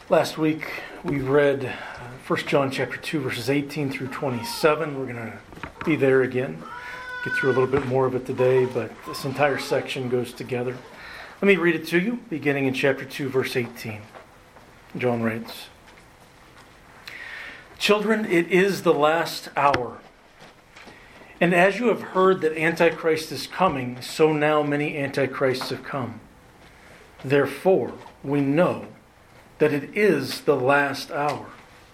Last week we read 1 John chapter 2 verses 18 through 27. We're going to be there again. Get through a little bit more of it today, but this entire section goes together. Let me read it to you, beginning in chapter 2 verse 18. John writes, "Children, it is the last hour. And as you have heard that Antichrist is coming, so now many Antichrists have come. Therefore, we know that it is the last hour.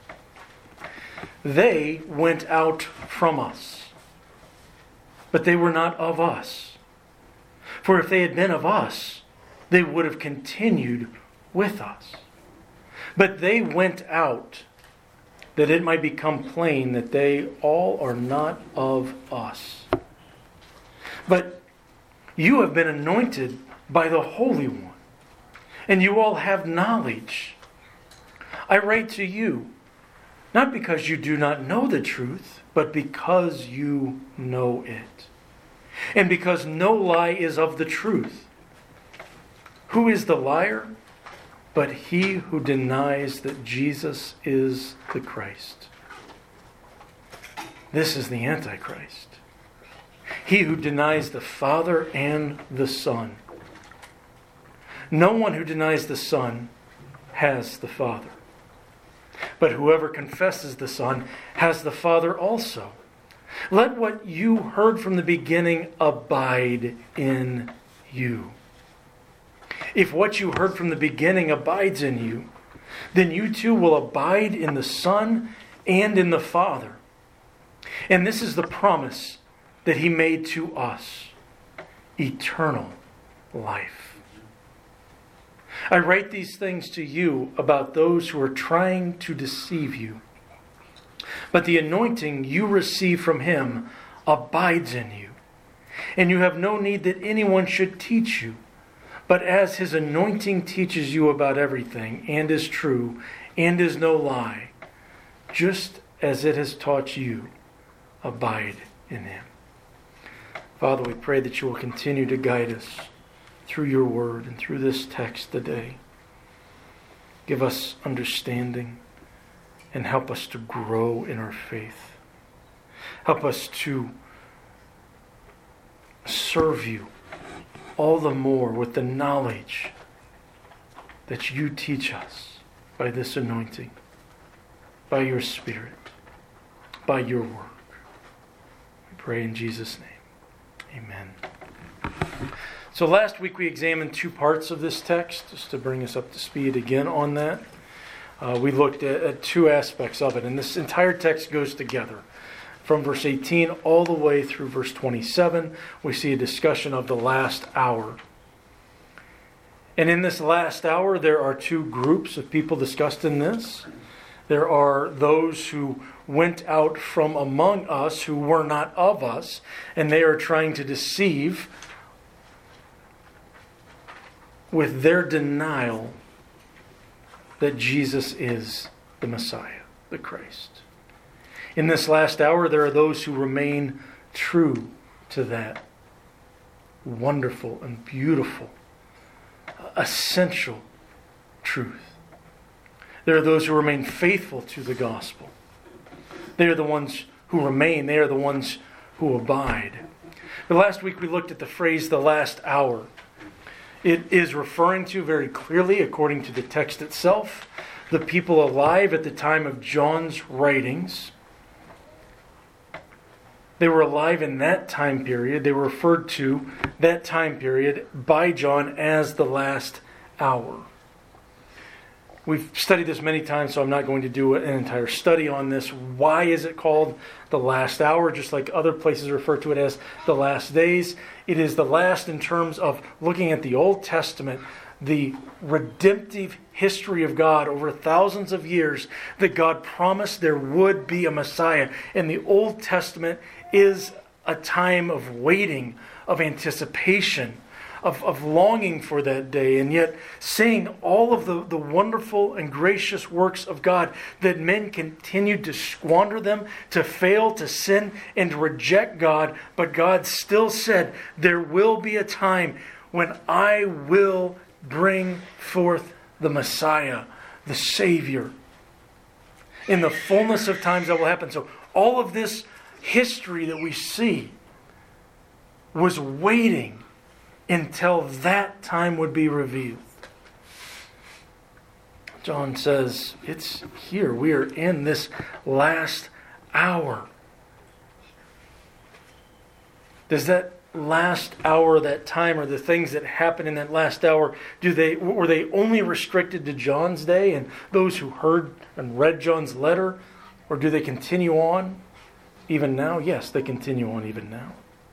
They went out from us, but they were not of us. For if they had been of us, they would have continued with us. But they went out, that it might become plain that they all are not of us. But you have been anointed by the Holy One, and you all have knowledge. I write to you, not because you do not know the truth, but because you know it. And because no lie is of the truth. Who is the liar? But he who denies that Jesus is the Christ. This is the Antichrist. He who denies the Father and the Son. No one who denies the Son has the Father. But whoever confesses the Son has the Father also. Let what you heard from the beginning abide in you. If what you heard from the beginning abides in you, then you too will abide in the Son and in the Father. And this is the promise that He made to us, eternal life. I write these things to you about those who are trying to deceive you. But the anointing you receive from Him abides in you. And you have no need that anyone should teach you. But as His anointing teaches you about everything, and is true, and is no lie, just as it has taught you, abide in Him." Father, we pray that you will continue to guide us through your word and through this text today. Give us understanding and help us to grow in our faith. Help us to serve you all the more with the knowledge that you teach us by this anointing, by your Spirit, by your work. We pray in Jesus' name. Amen. So last week we examined two parts of this text, just to bring us up to speed again on that. We looked at two aspects of it, and this entire text goes together. From verse 18 all the way through verse 27, we see a discussion of the last hour. And in this last hour, there are two groups of people discussed in this. There are those who went out from among us who were not of us, and they are trying to deceive with their denial that Jesus is the Messiah, the Christ. In this last hour, there are those who remain true to that wonderful and beautiful, essential truth. There are those who remain faithful to the gospel. They are the ones who remain. They are the ones who abide. But last week we looked at the phrase, the last hour. It is referring to very clearly, according to the text itself, the people alive at the time of John's writings. They were alive in that time period. They were referred to that time period by John as the last hour. We've studied this many times, so I'm not going to do an entire study on this. Why is it called the last hour? Just like other places refer to it as the last days. It is the last in terms of looking at the Old Testament, the redemptive history of God over thousands of years, that God promised there would be a Messiah. And the Old Testament is a time of waiting, of anticipation, of longing for that day, and yet seeing all of the wonderful and gracious works of God, that men continued to squander them, to fail, to sin, and to reject God. But God still said, there will be a time when I will bring forth the Messiah, the Savior. In the fullness of times that will happen. So all of this history that we see was waiting until that time would be revealed. John says, it's here. We are in this last hour. Does that last hour, that time, or the things that happen in that last hour, were they only restricted to John's day and those who heard and read John's letter? Or do they continue on even now? Yes, they continue on even now.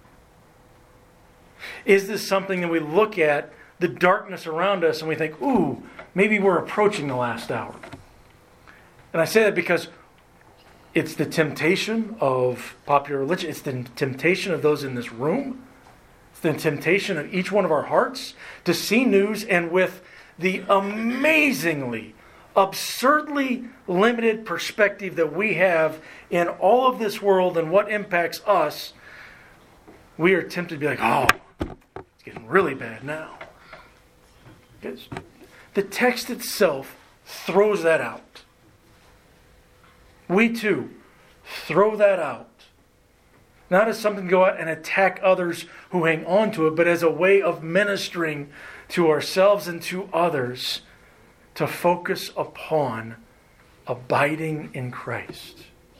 Is this something that we look at the darkness around us and we think, ooh, maybe we're approaching the last hour? And I say that because it's the temptation of popular religion. It's the temptation of those in this room. It's the temptation of each one of our hearts to see news, and with the amazingly, absurdly limited perspective that we have in all of this world and what impacts us, we are tempted to be like, oh, it's getting really bad now. Because the text itself throws that out. We too throw that out. Not as something to go out and attack others who hang on to it, but as a way of ministering to ourselves and to others to focus upon abiding in Christ.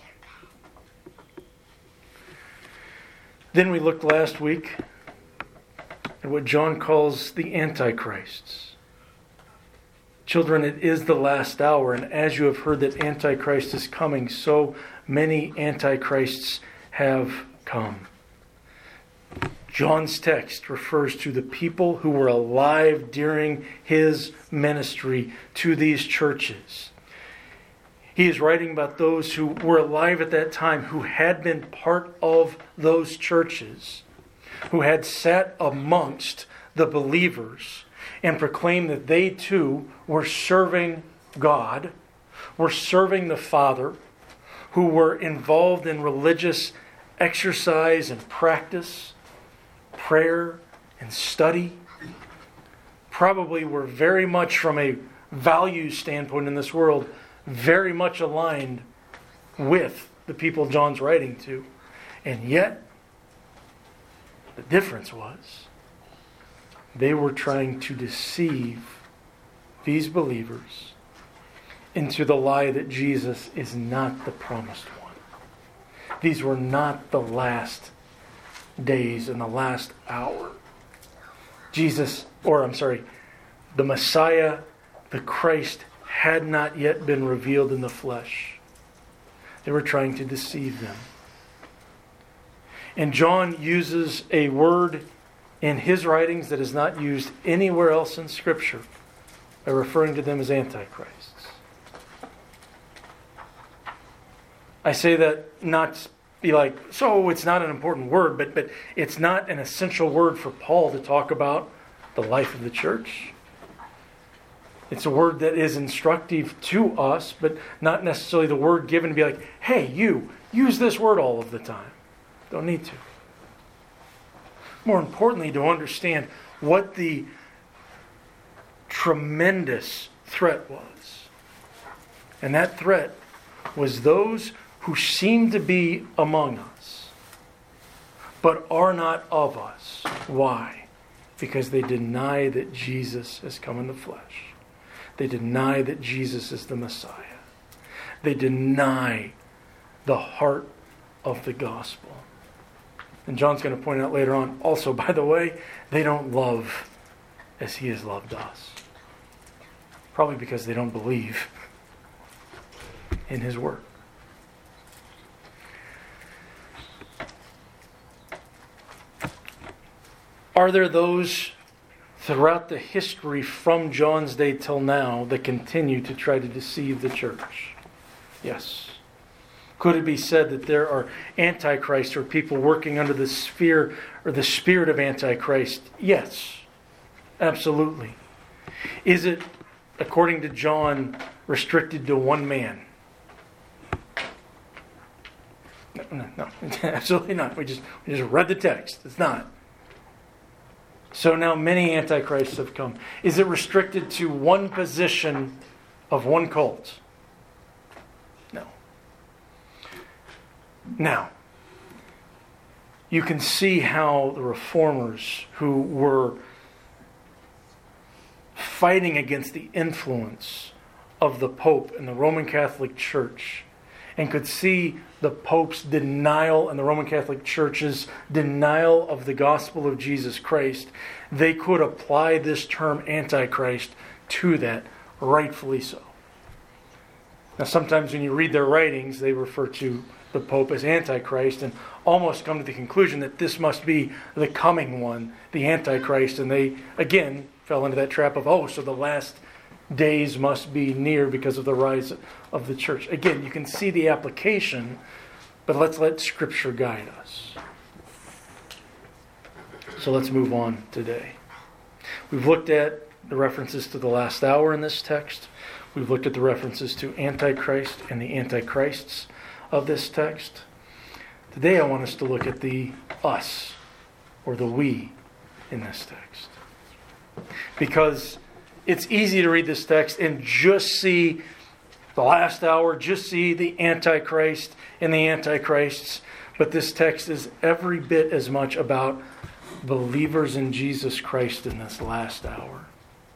Then we looked last week at what John calls the Antichrists. Children, it is the last hour, and as you have heard that Antichrist is coming, so many Antichrists have come. John's text refers to the people who were alive during his ministry to these churches. He is writing about those who were alive at that time, who had been part of those churches, who had sat amongst the believers and proclaimed that they too were serving God, were serving the Father, who were involved in religious exercise and practice, prayer and study, probably were very much, from a value standpoint in this world, very much aligned with the people John's writing to. And yet, the difference was they were trying to deceive these believers into the lie that Jesus is not the promised one. These were not the last days and the last hour. The Messiah, the Christ, had not yet been revealed in the flesh. They were trying to deceive them. And John uses a word in his writings that is not used anywhere else in Scripture by referring to them as antichrists. I say that not to be like, so it's not an important word, but it's not an essential word for Paul to talk about the life of the church. It's a word that is instructive to us, but not necessarily the word given to be like, hey, you, use this word all of the time. Don't need to. More importantly, to understand what the tremendous threat was. And that threat was those who seem to be among us, but are not of us. Why? Because they deny that Jesus has come in the flesh. They deny that Jesus is the Messiah. They deny the heart of the gospel. And John's going to point out later on, also, by the way, they don't love as he has loved us. Probably because they don't believe in his work. Are there those throughout the history from John's day till now that continue to try to deceive the church? Yes. Could it be said that there are antichrists or people working under the sphere or the spirit of Antichrist? Yes, absolutely. Is it, according to John, restricted to one man? No, absolutely not. We just read the text. It's not. So now many antichrists have come. Is it restricted to one position of one cult. No. Now, you can see how the reformers who were fighting against the influence of the Pope and the Roman Catholic Church, and could see the Pope's denial and the Roman Catholic Church's denial of the gospel of Jesus Christ, they could apply this term Antichrist to that, rightfully so. Now, sometimes when you read their writings, they refer to the Pope as Antichrist and almost come to the conclusion that this must be the coming one, the Antichrist, and they, again, fell into that trap of, so the last days must be near because of the rise of the church. Again, you can see the application, but let's let Scripture guide us. So let's move on today. We've looked at the references to the last hour in this text. We've looked at the references to Antichrist and the Antichrists of this text. Today I want us to look at the us, or the we, in this text. Because it's easy to read this text and just see the last hour, just see the Antichrist and the Antichrists. But this text is every bit as much about believers in Jesus Christ in this last hour.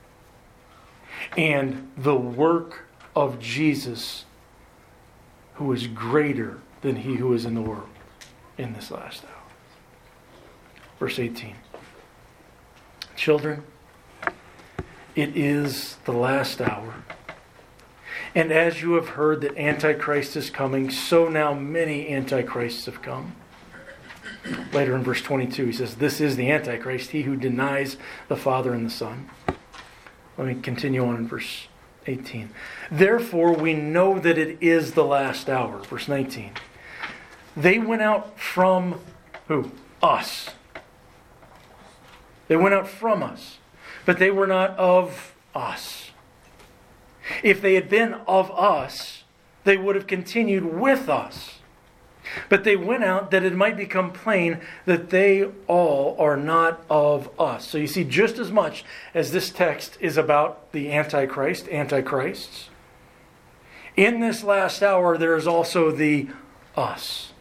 And the work of Jesus, who is greater than he who is in the world in this last hour. Verse 18. Children, it is the last hour. And as you have heard that Antichrist is coming, so now many Antichrists have come. Later in verse 22, he says, this is the Antichrist, he who denies the Father and the Son. Let me continue on in verse 18. Therefore, we know that it is the last hour. Verse 19. They went out from who? Us. They went out from us. But they were not of us. If they had been of us, they would have continued with us. But they went out that it might become plain that they all are not of us. So you see, just as much as this text is about the Antichrist, Antichrists, in this last hour there is also the us.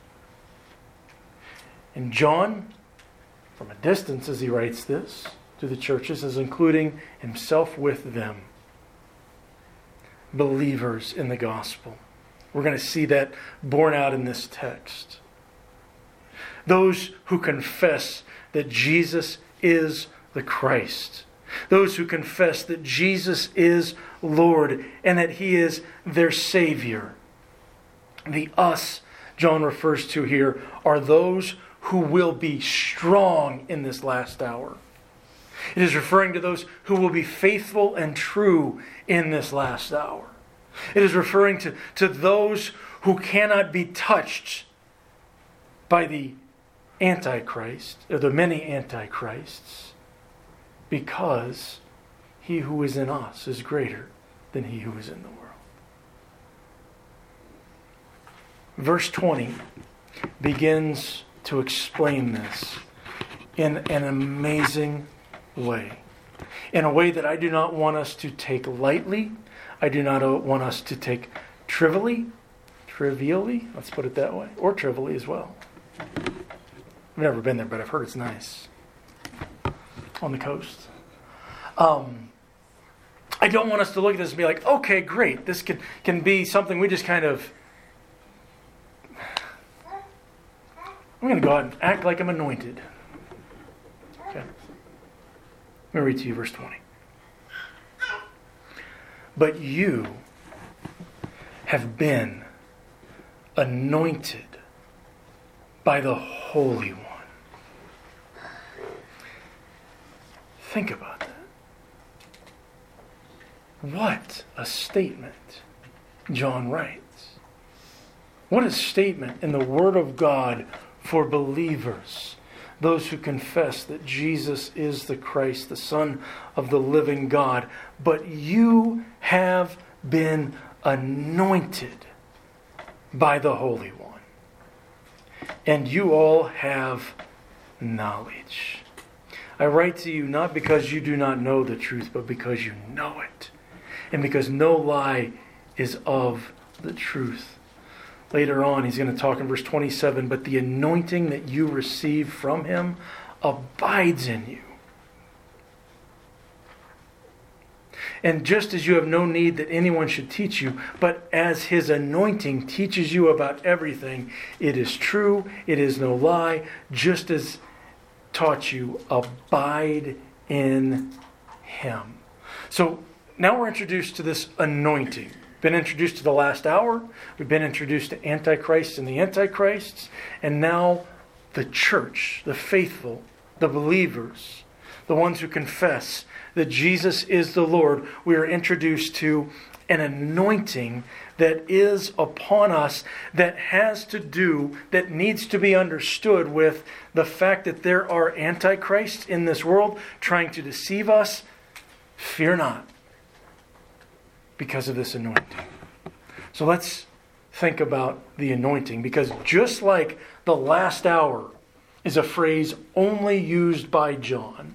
And John, from a distance as he writes this to the churches, is including himself with them. Believers in the gospel. We're going to see that borne out in this text. Those who confess that Jesus is the Christ. Those who confess that Jesus is Lord and that He is their Savior. The us John refers to here are those who will be strong in this last hour. It is referring to those who will be faithful and true in this last hour. It is referring to those who cannot be touched by the Antichrist, or the many Antichrists, because he who is in us is greater than he who is in the world. Verse 20 begins to explain this in an amazing way. In a way that I do not want us to take lightly. I do not want us to take trivially, let's put it that way, or trivially as well. I've never been there, but I've heard it's nice. On the coast. I don't want us to look at this and be like, okay, great, this can be something we just kind of... I'm going to go out and act like I'm anointed. Okay. Let me read to you verse 20. But you have been anointed by the Holy One. Think about that. What a statement John writes. What a statement in the Word of God for believers. Those who confess that Jesus is the Christ, the Son of the living God. But you have been anointed by the Holy One. And you all have knowledge. I write to you not because you do not know the truth, but because you know it. and because no lie is of the truth. Later on, he's going to talk in verse 27, but the anointing that you receive from him abides in you. And just as you have no need that anyone should teach you, but as his anointing teaches you about everything, it is true, it is no lie, just as taught you, abide in him. So now we're introduced to this anointing. Been introduced to the last hour. We've been introduced to Antichrist and the Antichrists. And now the church, the faithful, the believers, the ones who confess that Jesus is the Lord, we are introduced to an anointing that is upon us that has to do, that needs to be understood with the fact that there are antichrists in this world trying to deceive us. Fear not, because of this anointing. So let's think about the anointing, because just like the last hour is a phrase only used by John,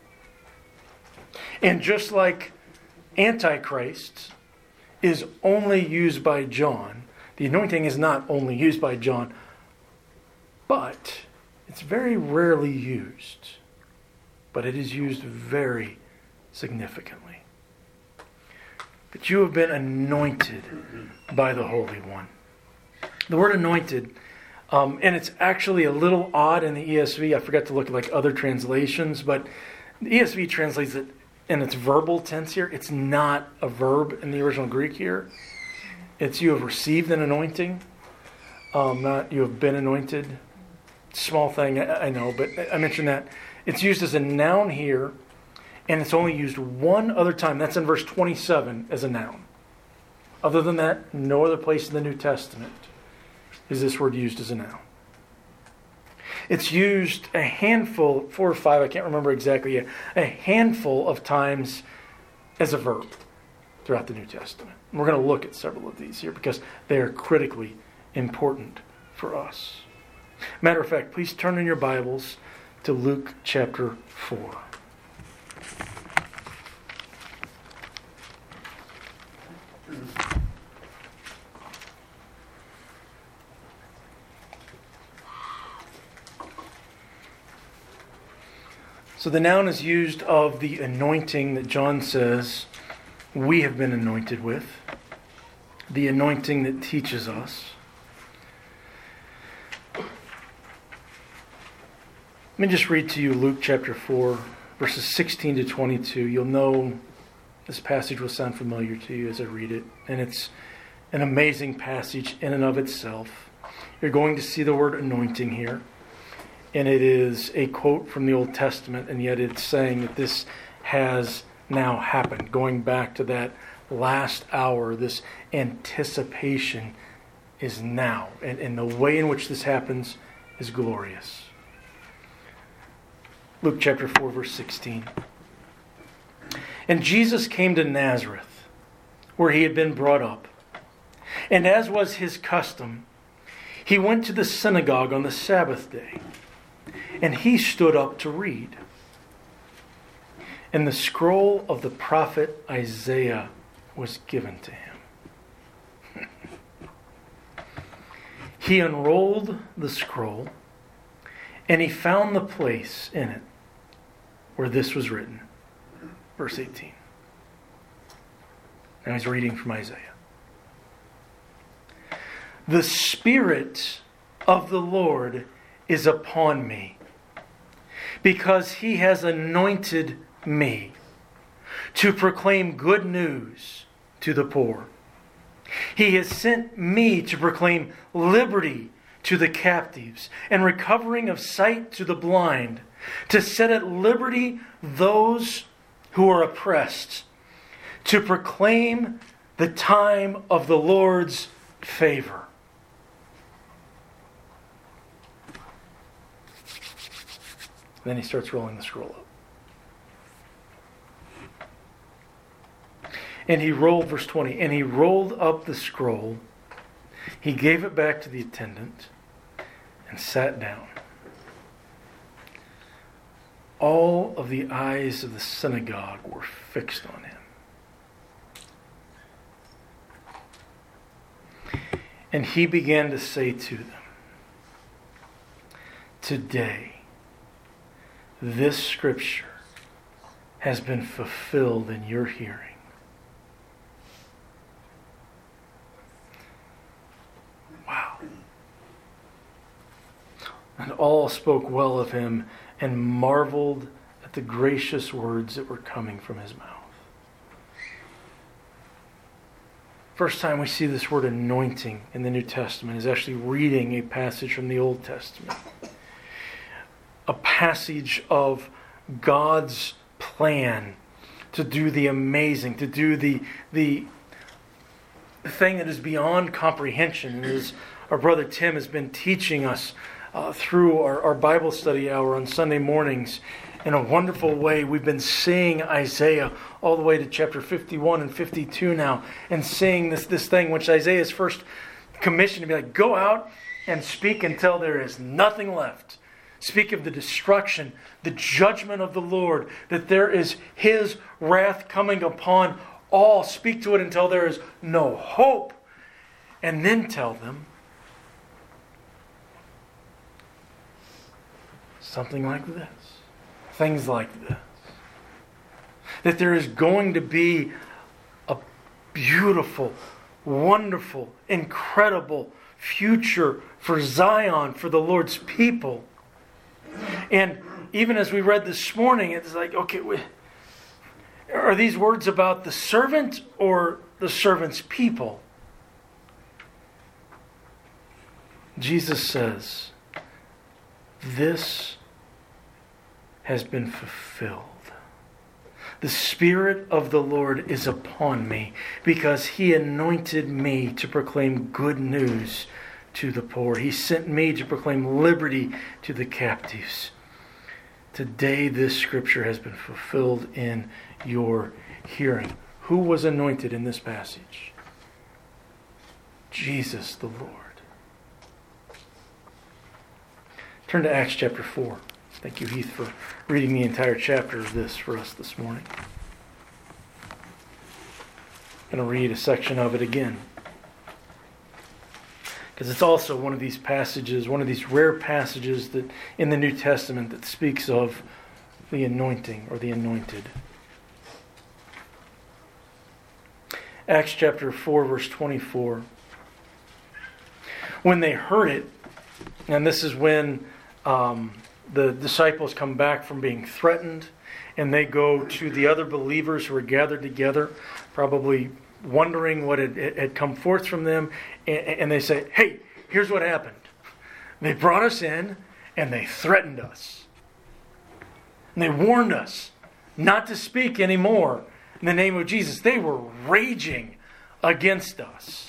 and just like Antichrist is only used by John, the anointing is not only used by John, but it's very rarely used. But it is used very significantly. That you have been anointed by the Holy One. The word anointed, and it's actually a little odd in the ESV. I forgot to look at like other translations, but the ESV translates it in its verbal tense here. It's not a verb in the original Greek here. It's you have received an anointing, not you have been anointed. Small thing, I know, but I mentioned that. It's used as a noun here, and it's only used one other time. That's in verse 27 as a noun. Other than that, no other place in the New Testament is this word used as a noun. It's used a handful, 4 or 5, I can't remember exactly yet, a handful of times as a verb throughout the New Testament. And we're going to look at several of these here because they are critically important for us. Matter of fact, please turn in your Bibles to Luke chapter 4. So the noun is used of the anointing that John says we have been anointed with. The anointing that teaches us. Let me just read to you Luke chapter 4, verses 16 to 22. You'll know this passage will sound familiar to you as I read it. And it's an amazing passage in and of itself. You're going to see the word anointing here. And it is a quote from the Old Testament, and yet it's saying that this has now happened. Going back to that last hour, this anticipation is now. And the way in which this happens is glorious. Luke chapter 4, verse 16. And Jesus came to Nazareth, where he had been brought up. And as was his custom, he went to the synagogue on the Sabbath day. And he stood up to read. And the scroll of the prophet Isaiah was given to him. He unrolled the scroll, and he found the place in it where this was written. Verse 18. Now he's reading from Isaiah. The Spirit of the Lord is upon me, because he has anointed me to proclaim good news to the poor. He has sent me to proclaim liberty to the captives and recovering of sight to the blind, to set at liberty those who are oppressed, to proclaim the time of the Lord's favor. Then he starts rolling the scroll up. And he rolled, verse 20, and he rolled up the scroll. He gave it back to the attendant and sat down. All of the eyes of the synagogue were fixed on him. And he began to say to them, today, this scripture has been fulfilled in your hearing. Wow. And all spoke well of him and marveled at the gracious words that were coming from his mouth. First time we see this word anointing in the New Testament is actually reading a passage from the Old Testament. A passage of God's plan to do the amazing, to do the thing that is beyond comprehension. And as our brother Tim has been teaching us through our Bible study hour on Sunday mornings, in a wonderful way, we've been seeing Isaiah all the way to chapter 51 and 52 now, and seeing this thing which Isaiah is first commissioned to be like, go out and speak until there is nothing left. Speak of the destruction, the judgment of the Lord, that there is His wrath coming upon all. Speak to it until there is no hope. And then tell them something like this. Things like this. That there is going to be a beautiful, wonderful, incredible future for Zion, for the Lord's people. And even as we read this morning, it's like, okay, are these words about the servant or the servant's people? Jesus says, this has been fulfilled. The Spirit of the Lord is upon me because He anointed me to proclaim good news to the poor. He sent me to proclaim liberty to the captives. Today this scripture has been fulfilled in your hearing. Who was anointed in this passage? Jesus the Lord. Turn to Acts chapter 4. Thank you, Heath, for reading the entire chapter of this for us this morning. I'm going to read a section of it again, because it's also one of these passages, one of these rare passages that in the New Testament that speaks of the anointing or the anointed. Acts chapter 4, verse 24. When they heard it, and this is when the disciples come back from being threatened, and they go to the other believers who are gathered together, probably wondering what had come forth from them, and they say, hey, here's what happened. They brought us in, and they threatened us. And they warned us not to speak anymore in the name of Jesus. They were raging against us.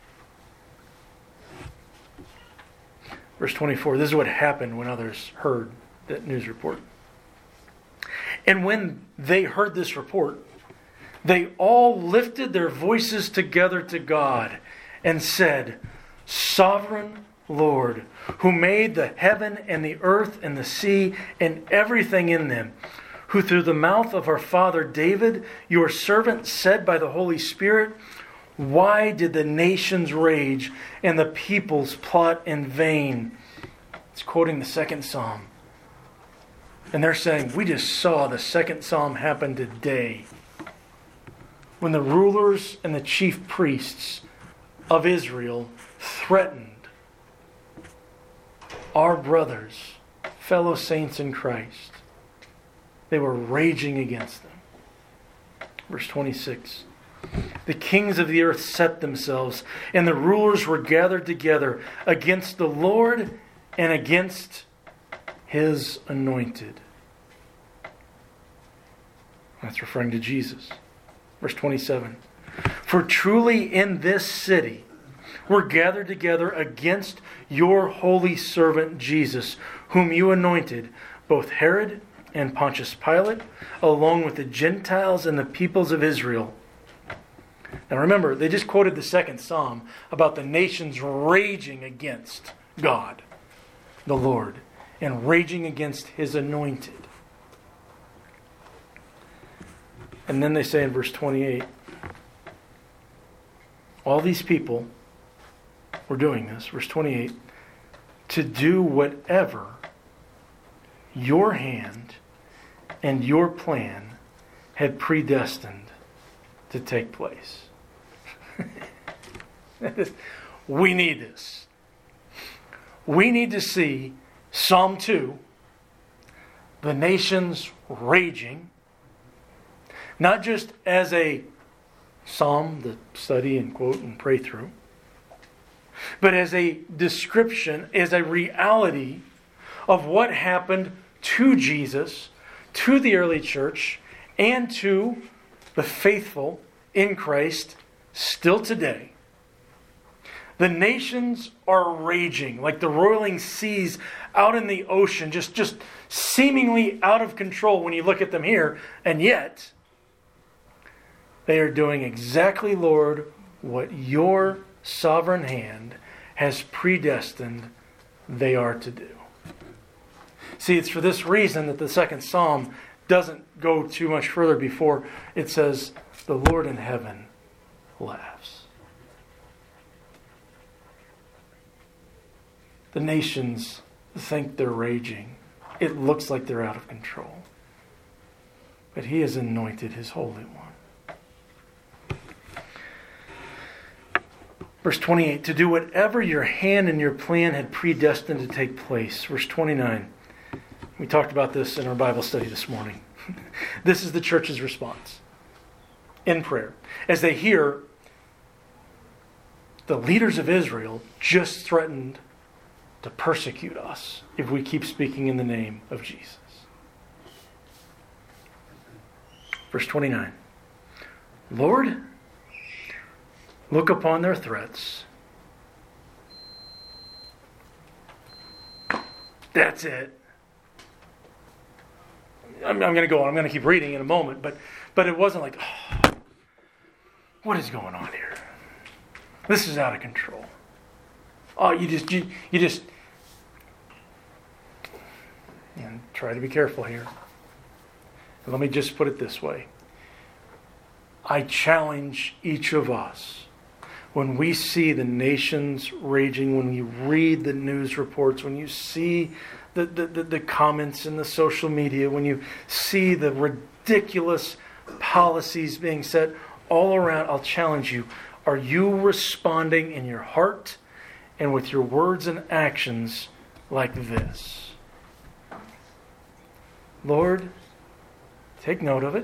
Verse 24, this is what happened when others heard that news report. And when they heard this report, they all lifted their voices together to God and said, Sovereign Lord, who made the heaven and the earth and the sea and everything in them, who through the mouth of our father David, your servant, said by the Holy Spirit, why did the nations rage and the peoples plot in vain? It's quoting the second psalm. And they're saying, we just saw the second psalm happen today. When the rulers and the chief priests of Israel threatened our brothers, fellow saints in Christ. They were raging against them. Verse 26. The kings of the earth set themselves, and the rulers were gathered together against the Lord and against His anointed. That's referring to Jesus. Verse 27. For truly in this city were gathered together against your holy servant Jesus, whom you anointed, both Herod and Pontius Pilate, along with the Gentiles and the peoples of Israel. Now remember, they just quoted the second psalm about the nations raging against God, the Lord, and raging against His anointed. And then they say in verse 28, all these people we're doing this, verse 28, to do whatever your hand and your plan had predestined to take place. We need this. We need to see Psalm 2, the nations raging, not just as a psalm to study and quote and pray through, but as a description, as a reality of what happened to Jesus, to the early church, and to the faithful in Christ still today. The nations are raging like the roiling seas out in the ocean, just seemingly out of control when you look at them here, and yet they are doing exactly, Lord, what your sovereign hand has predestined they are to do. See, it's for this reason that the second psalm doesn't go too much further before it says, the Lord in heaven laughs. The nations think they're raging. It looks like they're out of control. But He has anointed His Holy One. Verse 28, to do whatever your hand and your plan had predestined to take place. Verse 29, we talked about this in our Bible study this morning. This is the church's response in prayer. As they hear the leaders of Israel just threatened to persecute us if we keep speaking in the name of Jesus. Verse 29. Lord, look upon their threats. That's it. I'm going to go on. I'm going to keep reading in a moment, but it wasn't like, oh, what is going on here? This is out of control. Oh, you just, and try to be careful here. And let me just put it this way. I challenge each of us, when we see the nations raging, when you read the news reports, when you see the comments in the social media, when you see the ridiculous policies being set all around, I'll challenge you. Are you responding in your heart and with your words and actions like this? Lord, take note of it.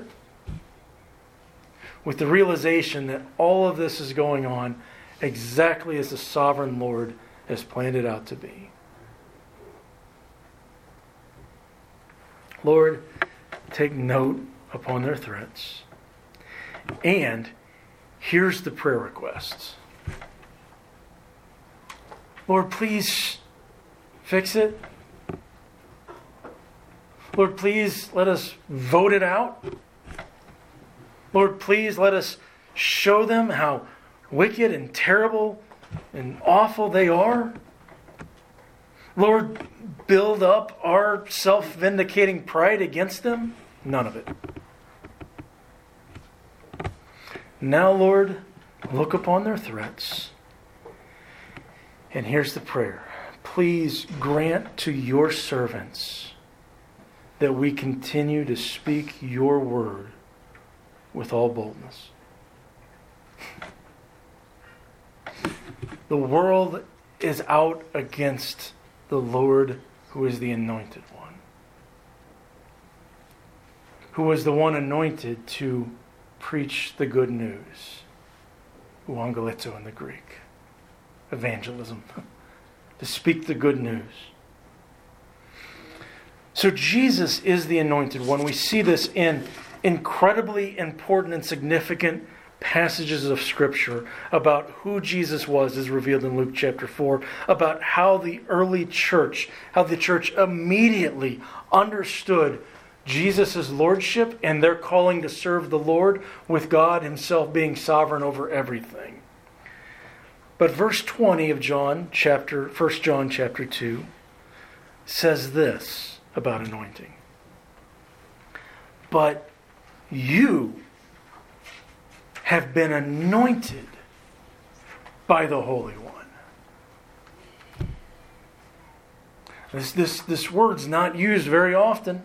With the realization that all of this is going on exactly as the sovereign Lord has planned it out to be. Lord, take note upon their threats. And here's the prayer requests. Lord, please fix it. Lord, please let us vote it out. Lord, please let us show them how wicked and terrible and awful they are. Lord, build up our self-vindicating pride against them. None of it. Now, Lord, look upon their threats. And here's the prayer. Please grant to your servants that we continue to speak your word with all boldness. The world is out against the Lord who is the anointed one, who was the one anointed to preach the good news, euangelizo in the Greek, evangelism, to speak the good news. So Jesus is the anointed one. We see this in incredibly important and significant passages of Scripture about who Jesus was as revealed in Luke chapter 4, about how the early church, how the church immediately understood Jesus' lordship and their calling to serve the Lord, with God Himself being sovereign over everything. But verse 20 of 1 John chapter 2 says this about anointing. But you have been anointed by the Holy One. This word's not used very often.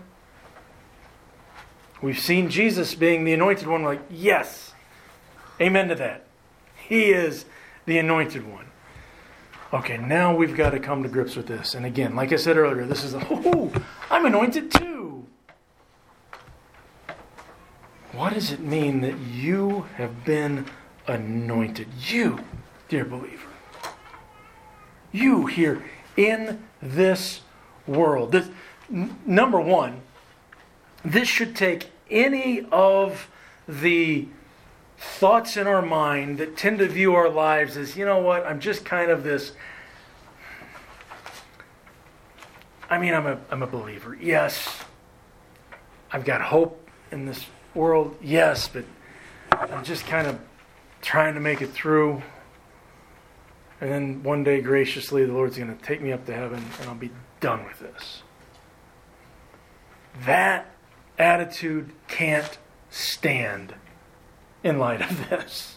We've seen Jesus being the anointed one. We're like, yes, amen to that. He is the anointed one. Okay, now we've got to come to grips with this. And again, like I said earlier, this is I'm anointed too. What does it mean that you have been anointed? You, dear believer. You here in this world. Number one, this should take any of the thoughts in our mind that tend to view our lives as, you know what, I'm just kind of this. I'm a believer. Yes. I've got hope in this world. Yes, but I'm just kind of trying to make it through. And then one day, graciously, the Lord's going to take me up to heaven and I'll be done with this. That attitude can't stand in light of this.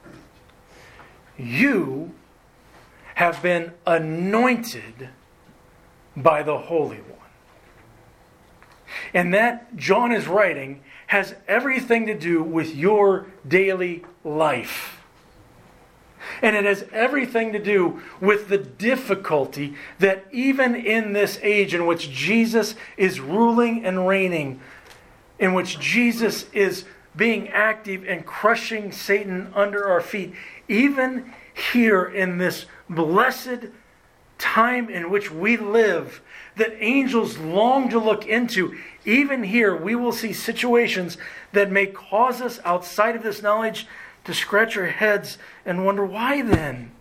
You have been anointed by the Holy One. And that, John is writing, has everything to do with your daily life. And it has everything to do with the difficulty that even in this age in which Jesus is ruling and reigning, in which Jesus is being active and crushing Satan under our feet, even here in this blessed time in which we live, that angels long to look into, even here we will see situations that may cause us outside of this knowledge to scratch our heads and wonder, why then?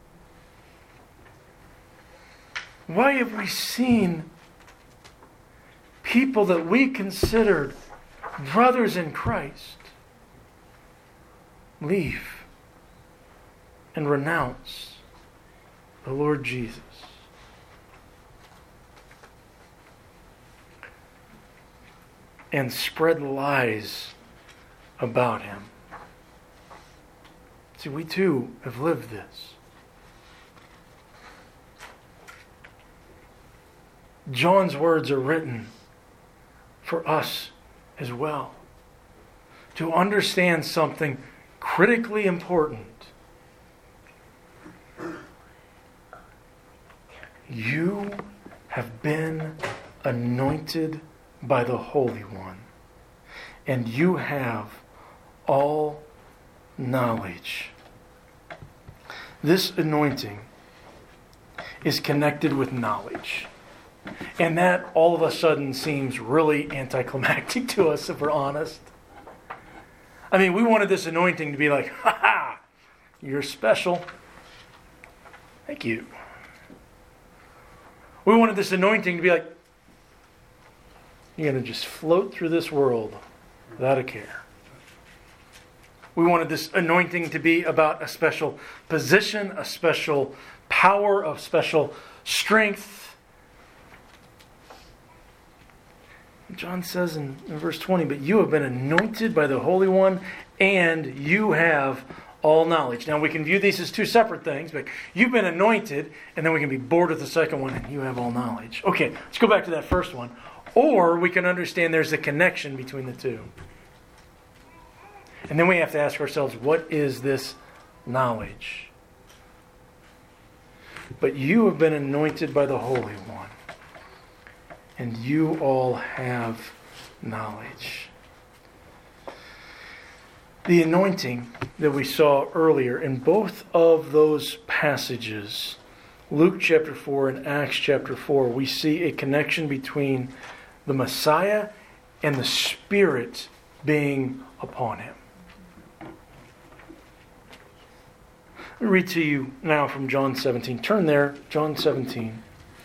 Why have we seen people that we considered brothers in Christ leave and renounce the Lord Jesus? And spread lies about Him. See, we too have lived this. John's words are written for us as well, to understand something critically important. You have been anointed by the Holy One, and you have all knowledge. This anointing is connected with knowledge. And that all of a sudden seems really anticlimactic to us, if we're honest. I mean, we wanted this anointing to be like, ha, you're special. Thank you. We wanted this anointing to be like, you're going to just float through this world without a care. We wanted this anointing to be about a special position, a special power, a special strength. John says in verse 20, but you have been anointed by the Holy One, and you have all knowledge. Now we can view these as two separate things, but you've been anointed, and then we can be bored with the second one, and you have all knowledge. Okay, let's go back to that first one. Or we can understand there's a connection between the two. And then we have to ask ourselves, what is this knowledge? But you have been anointed by the Holy One, and you all have knowledge. The anointing that we saw earlier in both of those passages, Luke chapter 4 and Acts chapter 4, we see a connection between the Messiah and the Spirit being upon Him. Let me read to you now from John 17. Turn there, John 17.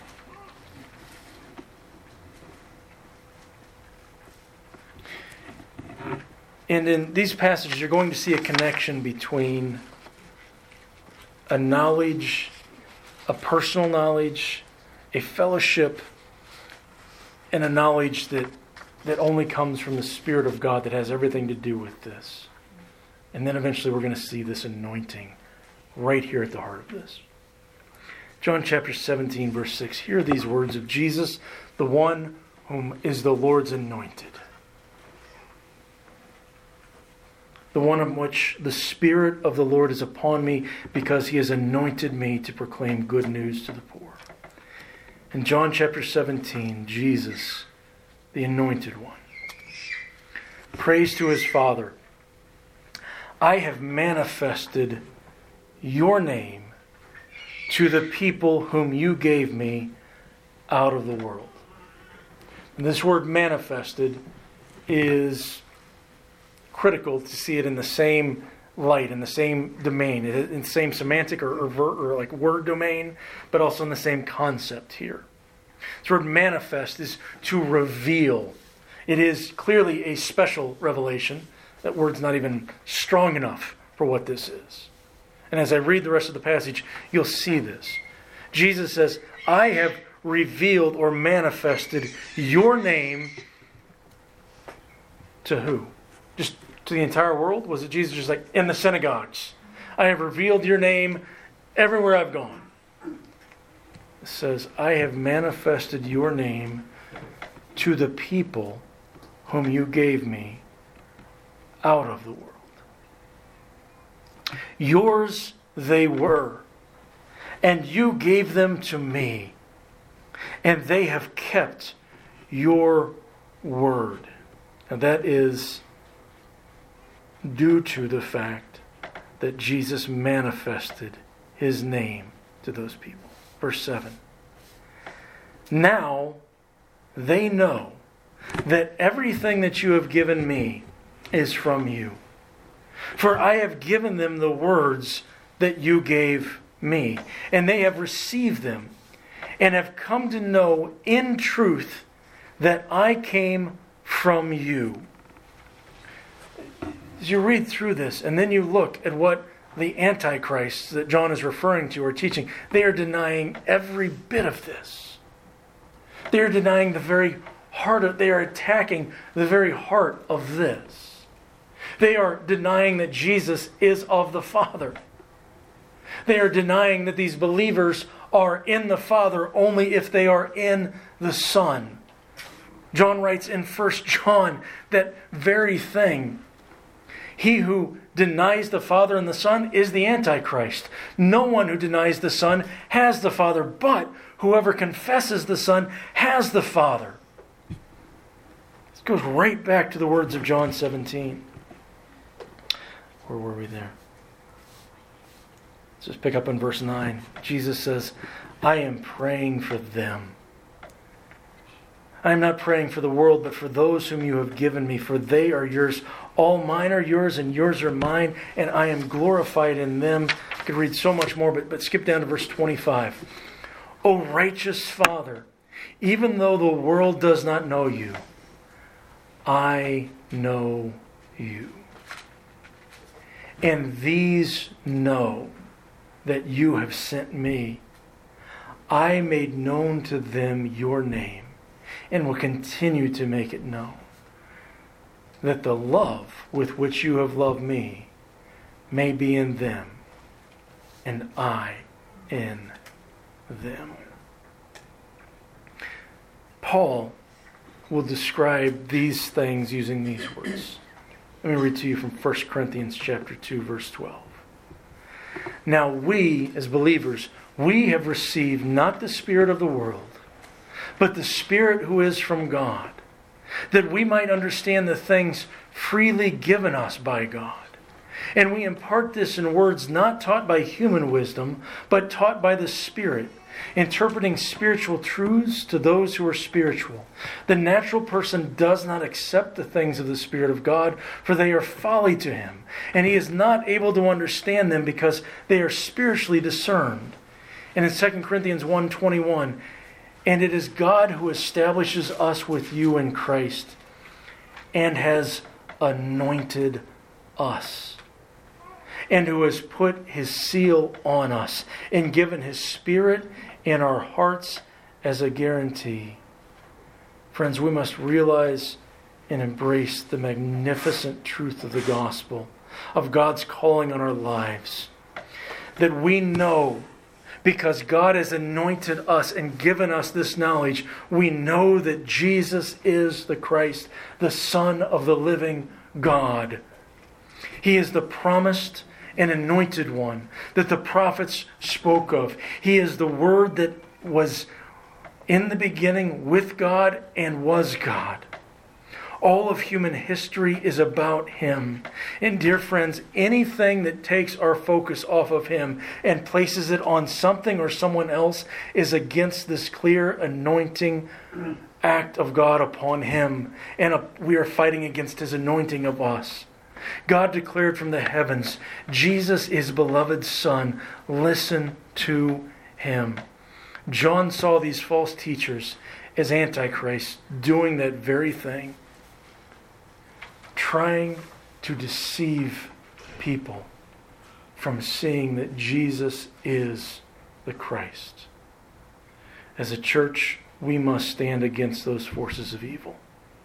And in these passages, you're going to see a connection between a knowledge, a personal knowledge, a fellowship, and a knowledge that only comes from the Spirit of God that has everything to do with this. And then eventually we're going to see this anointing right here at the heart of this. John chapter 17, verse 6. Hear these words of Jesus, the one whom is the Lord's anointed. The one on which the Spirit of the Lord is upon me, because He has anointed me to proclaim good news to the poor. In John chapter 17, Jesus, the anointed one, prays to His Father, I have manifested your name to the people whom you gave me out of the world. And this word manifested is critical to see it in the same light, in the same domain, in the same semantic or like word domain, but also in the same concept here. This word manifest is to reveal. It is clearly a special revelation. That word's not even strong enough for what this is. And as I read the rest of the passage, you'll see this. Jesus says, I have revealed or manifested your name to who? Just to the entire world? Was it Jesus just like in the synagogues? I have revealed your name everywhere I've gone. It says, I have manifested your name to the people whom you gave me out of the world. Yours they were, and you gave them to me, and they have kept your word. And that is due to the fact that Jesus manifested His name to those people. Verse 7. Now they know that everything that you have given me is from you. For I have given them the words that you gave me, and they have received them, and have come to know in truth that I came from you. As you read through this, and then you look at what the Antichrists that John is referring to are teaching, they are denying every bit of this. They are denying the very heart of, they are attacking the very heart of this. They are denying that Jesus is of the Father. They are denying that these believers are in the Father only if they are in the Son. John writes in 1 John that very thing. He who denies the Father and the Son is the Antichrist. No one who denies the Son has the Father, but whoever confesses the Son has the Father. This goes right back to the words of John 17. Where were we there? Let's just pick up in verse 9. Jesus says, I am praying for them. I am not praying for the world, but for those whom you have given me, for they are yours. All mine are yours, and yours are mine, and I am glorified in them. I could read so much more, but skip down to verse 25. O righteous Father, even though the world does not know you, I know you. And these know that you have sent me. I made known to them your name, and will continue to make it known, that the love with which you have loved me may be in them, and I in them. Paul will describe these things using these words. Let me read to you from 1 Corinthians chapter 2, verse 12. Now we, as believers, we have received not the spirit of the world, but the Spirit who is from God, that we might understand the things freely given us by God. And we impart this in words not taught by human wisdom, but taught by the Spirit, interpreting spiritual truths to those who are spiritual. The natural person does not accept the things of the Spirit of God, for they are folly to him, and he is not able to understand them because they are spiritually discerned. And in 2 Corinthians 1:21, and it is God who establishes us with you in Christ and has anointed us, and who has put His seal on us and given His Spirit in our hearts as a guarantee. Friends, we must realize and embrace the magnificent truth of the gospel, of God's calling on our lives, that we know Because God has anointed us and given us this knowledge, we know that Jesus is the Christ, the Son of the living God. He is the promised and anointed one that the prophets spoke of. He is the Word that was in the beginning with God and was God. All of human history is about Him. And dear friends, anything that takes our focus off of Him and places it on something or someone else is against this clear anointing act of God upon Him. And we are fighting against His anointing of us. God declared from the heavens, Jesus is beloved Son. Listen to Him. John saw these false teachers as antichrists doing that very thing. Trying to deceive people from seeing that Jesus is the Christ. As a church, we must stand against those forces of evil.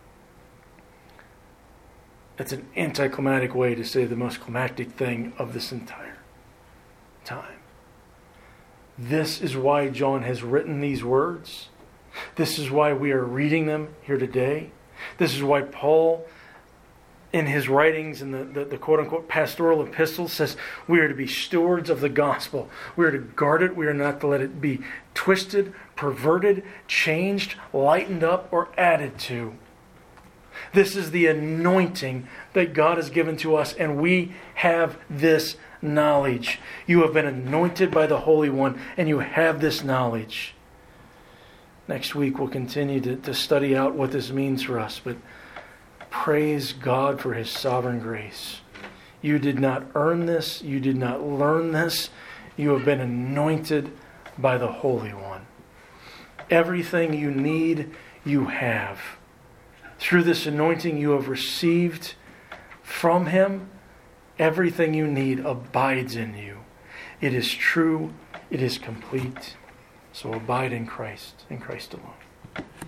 That's an anticlimactic way to say the most climactic thing of this entire time. This is why John has written these words. This is why we are reading them here today. This is why Paul, in his writings in the quote-unquote pastoral epistles, says we are to be stewards of the gospel. We are to guard it. We are not to let it be twisted, perverted, changed, lightened up, or added to. This is the anointing that God has given to us, and we have this knowledge. You have been anointed by the Holy One, and you have this knowledge. Next week we'll continue to study out what this means for us, but praise God for His sovereign grace. You did not earn this. You did not learn this. You have been anointed by the Holy One. Everything you need, you have. Through this anointing you have received from Him. Everything you need abides in you. It is true. It is complete. So abide in Christ alone.